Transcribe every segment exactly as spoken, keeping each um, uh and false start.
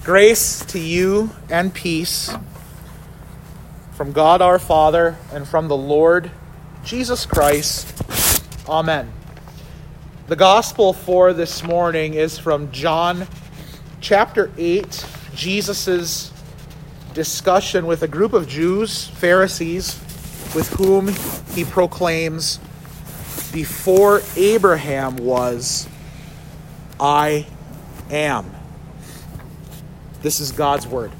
Grace to you and peace from God our Father and from the Lord Jesus Christ. Amen. The gospel for this morning is from John chapter eight, Jesus' discussion with a group of Jews, Pharisees, with whom he proclaims, "Before Abraham was, I am." This is God's word.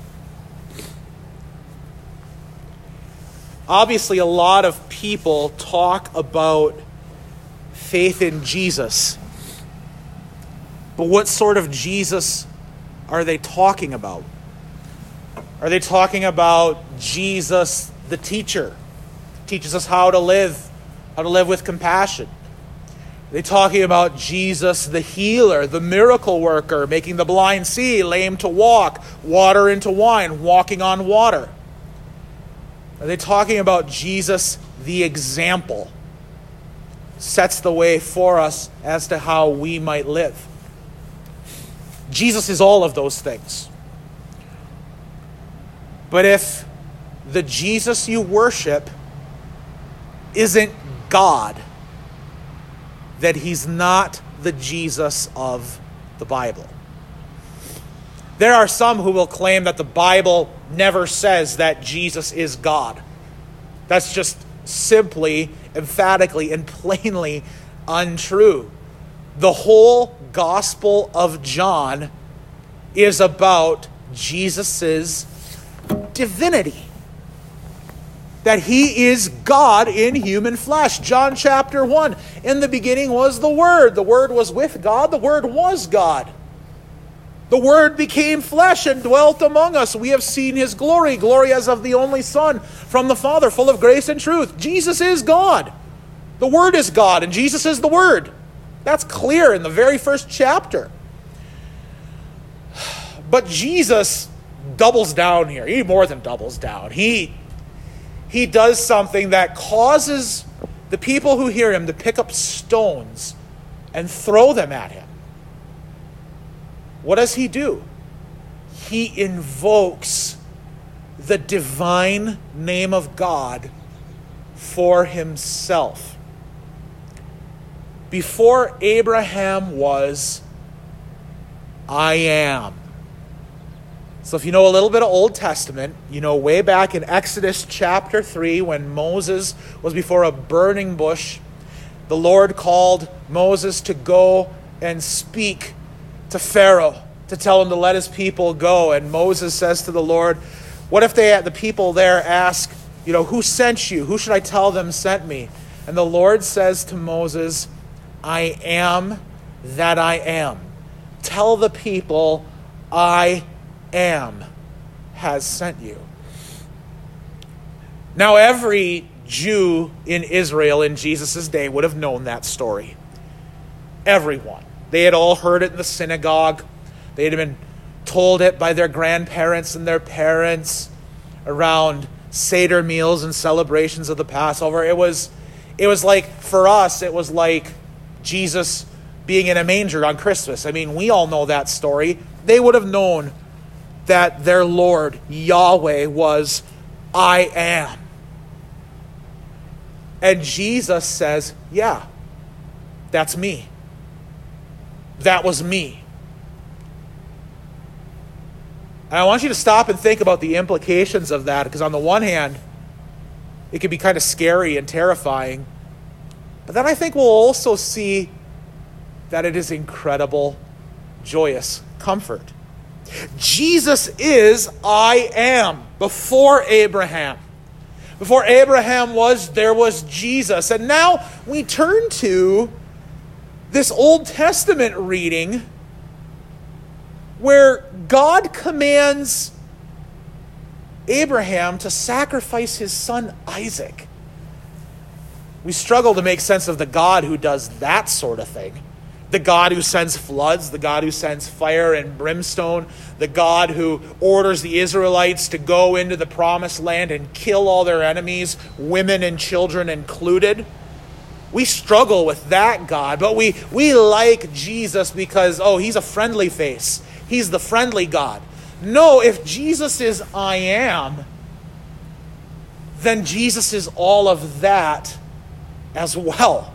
Obviously, a lot of people talk about faith in Jesus. But what sort of Jesus are they talking about? Are they talking about Jesus, the teacher, teaches us how to live, how to live with compassion? Are they talking about Jesus, the healer, the miracle worker, making the blind see, lame to walk, water into wine, walking on water? Are they talking about Jesus, the example, sets the way for us as to how we might live? Jesus is all of those things. But if the Jesus you worship isn't God, that he's not the Jesus of the Bible. There are some who will claim that the Bible never says that Jesus is God. That's just simply, emphatically, and plainly untrue. The whole Gospel of John is about Jesus' divinity. That he is God in human flesh. John chapter one. In the beginning was the Word. The Word was with God. The Word was God. The Word became flesh and dwelt among us. We have seen his glory. Glory as of the only Son from the Father, full of grace and truth. Jesus is God. The Word is God, and Jesus is the Word. That's clear in the very first chapter. But Jesus doubles down here. He more than doubles down. He... He does something that causes the people who hear him to pick up stones and throw them at him. What does he do? He invokes the divine name of God for himself. Before Abraham was, I am. So if you know a little bit of Old Testament, you know way back in Exodus chapter three, when Moses was before a burning bush, the Lord called Moses to go and speak to Pharaoh, to tell him to let his people go. And Moses says to the Lord, what if they, the people there ask, you know, who sent you? Who should I tell them sent me? And the Lord says to Moses, I am that I am. Tell the people, I am has sent you. Now, every Jew in Israel in Jesus' day would have known that story. Everyone. They had all heard it in the synagogue. They had been told it by their grandparents and their parents around Seder meals and celebrations of the Passover. It was, it was like, for us, it was like Jesus being in a manger on Christmas. I mean, we all know that story. They would have known that their Lord, Yahweh, was, I am. And Jesus says, yeah, that's me. That was me. And I want you to stop and think about the implications of that, because on the one hand, it can be kind of scary and terrifying. But then I think we'll also see that it is incredible, joyous comfort. Jesus is I am. Before Abraham. Before Abraham was, there was Jesus. And now we turn to this Old Testament reading where God commands Abraham to sacrifice his son Isaac. We struggle to make sense of the God who does that sort of thing. The God who sends floods, the God who sends fire and brimstone, the God who orders the Israelites to go into the promised land and kill all their enemies, women and children included. We struggle with that God, but we, we like Jesus because, oh, he's a friendly face. He's the friendly God. No, if Jesus is I am, then Jesus is all of that as well.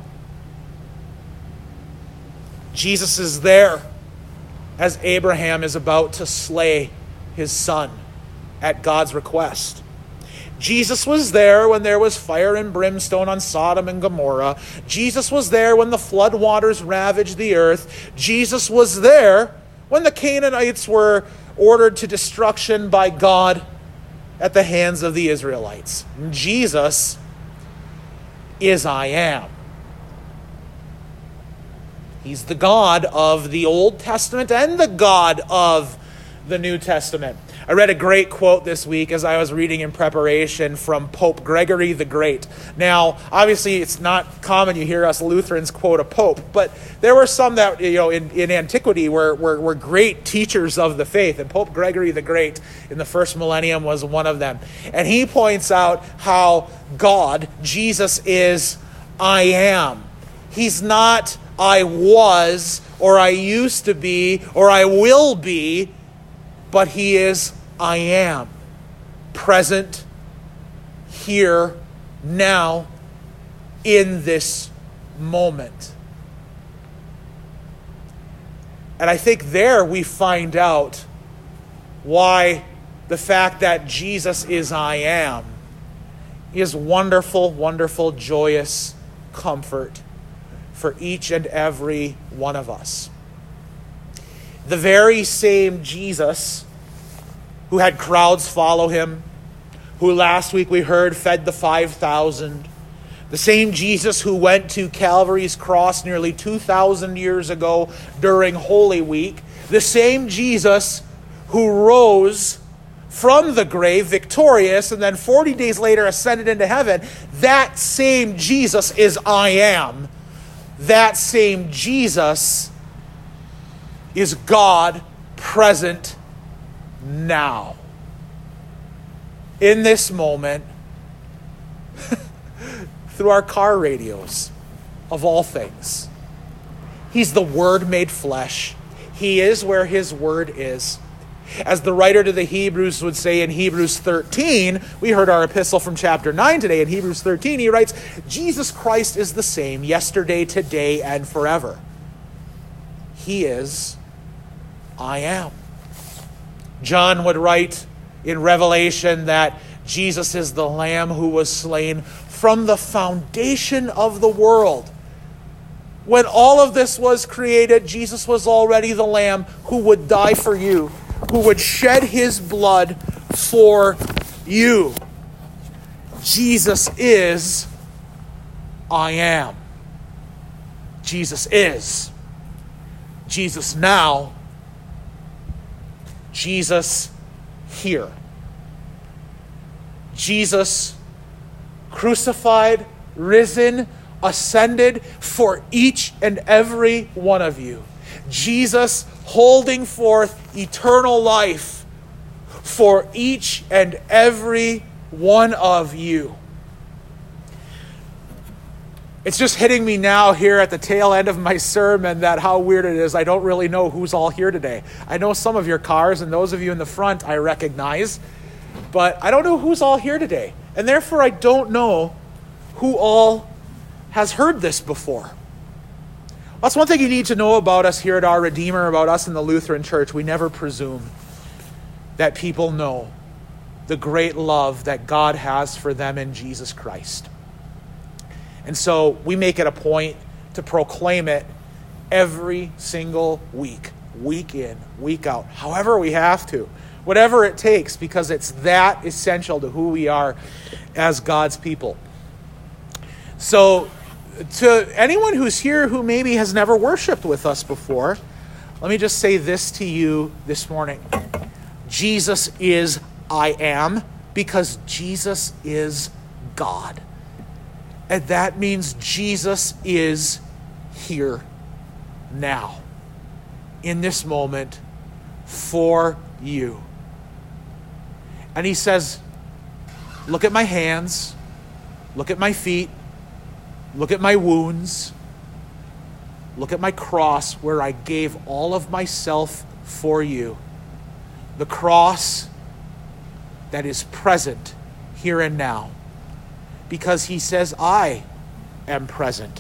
Jesus is there as Abraham is about to slay his son at God's request. Jesus was there when there was fire and brimstone on Sodom and Gomorrah. Jesus was there when the flood waters ravaged the earth. Jesus was there when the Canaanites were ordered to destruction by God at the hands of the Israelites. Jesus is I am. He's the God of the Old Testament and the God of the New Testament. I read a great quote this week as I was reading in preparation from Pope Gregory the Great. Now, obviously, it's not common you hear us Lutherans quote a pope, but there were some that, you know, in, in antiquity were, were, were great teachers of the faith, and Pope Gregory the Great in the first millennium was one of them. And he points out how God, Jesus, is I am. He's not I was, or I used to be, or I will be, but he is I am, present, here, now, in this moment. And I think there we find out why the fact that Jesus is I am is wonderful, wonderful, joyous comfort for each and every one of us. The very same Jesus who had crowds follow him, who last week we heard fed the five thousand, the same Jesus who went to Calvary's cross nearly two thousand years ago during Holy Week, the same Jesus who rose from the grave victorious and then forty days later ascended into heaven, that same Jesus is I am. That same Jesus is God present now. In this moment, through our car radios, of all things. He's the Word made flesh. He is where his Word is. As the writer to the Hebrews would say in Hebrews thirteen, we heard our epistle from chapter nine today. In Hebrews thirteen, he writes, Jesus Christ is the same yesterday, today, and forever. He is I am. John would write in Revelation that Jesus is the Lamb who was slain from the foundation of the world. When all of this was created, Jesus was already the Lamb who would die for you, who would shed his blood for you. Jesus is I am. Jesus is. Jesus now. Jesus here. Jesus crucified, risen, ascended for each and every one of you. Jesus holding forth eternal life for each and every one of you. It's just hitting me now here at the tail end of my sermon that how weird it is. I don't really know who's all here today. I know some of your cars and those of you in the front I recognize, but I don't know who's all here today. And therefore I don't know who all has heard this before. That's one thing you need to know about us here at Our Redeemer, about us in the Lutheran Church. We never presume that people know the great love that God has for them in Jesus Christ. And so we make it a point to proclaim it every single week, week in, week out, however we have to, whatever it takes, because it's that essential to who we are as God's people. So to anyone who's here who maybe has never worshiped with us before, let me just say this to you this morning. Jesus is I am, because Jesus is God. And that means Jesus is here now, in this moment, for you. And he says, look at my hands, look at my feet, look at my wounds, look at my cross where I gave all of myself for you. The cross that is present here and now. Because he says, I am present.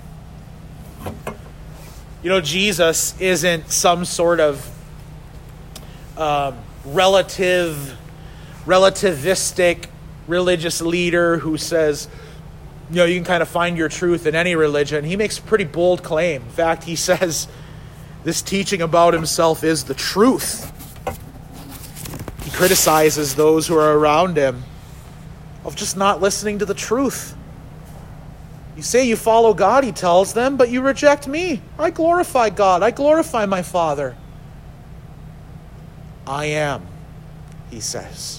You know, Jesus isn't some sort of um, relative, relativistic religious leader who says, you know, you can kind of find your truth in any religion. He makes a pretty bold claim. In fact, he says this teaching about himself is the truth. He criticizes those who are around him of just not listening to the truth. You say you follow God, he tells them, but you reject me. I glorify God. I glorify my Father. I am, he says.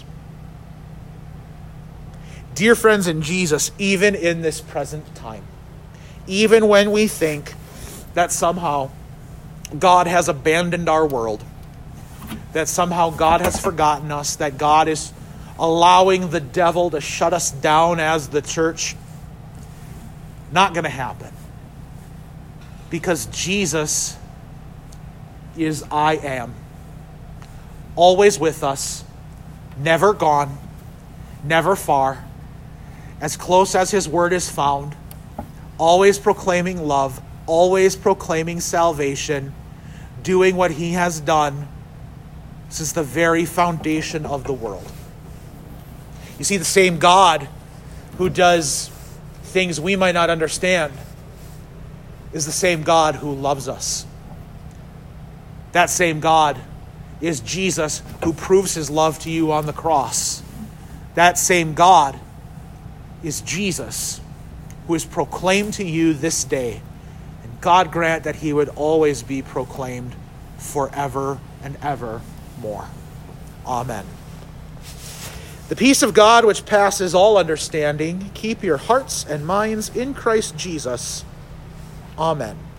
Dear friends in Jesus, even in this present time, even when we think that somehow God has abandoned our world, that somehow God has forgotten us, that God is allowing the devil to shut us down as the church, not going to happen. Because Jesus is I am. Always with us, never gone, never far, as close as his word is found, always proclaiming love, always proclaiming salvation, doing what he has done since the very foundation of the world. You see, the same God who does things we might not understand is the same God who loves us. That same God is Jesus who proves his love to you on the cross. That same God is Jesus who is proclaimed to you this day. And God grant that he would always be proclaimed forever and ever more. Amen. The peace of God, which passes all understanding, keep your hearts and minds in Christ Jesus. Amen.